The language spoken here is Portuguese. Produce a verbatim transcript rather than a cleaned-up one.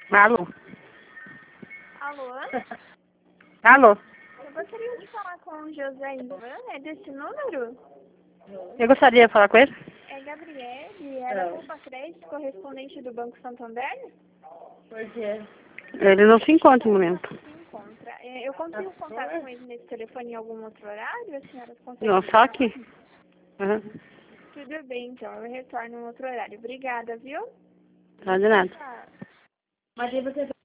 Alô? Alô? Alô? Eu gostaria de falar com o José Ivan, é desse número? Eu gostaria de falar com ele? É Gabriele, era Poupa Crédito, correspondente do Banco Santander? Por quê? Ele não se encontra no momento. Se encontra. É, eu consigo contar com ele nesse telefone em algum outro horário? A senhora consegue? Não, só aqui. Uhum. Tudo bem, então. Eu retorno em outro horário. Obrigada, viu? Não de nada. Tchau. Mas aí você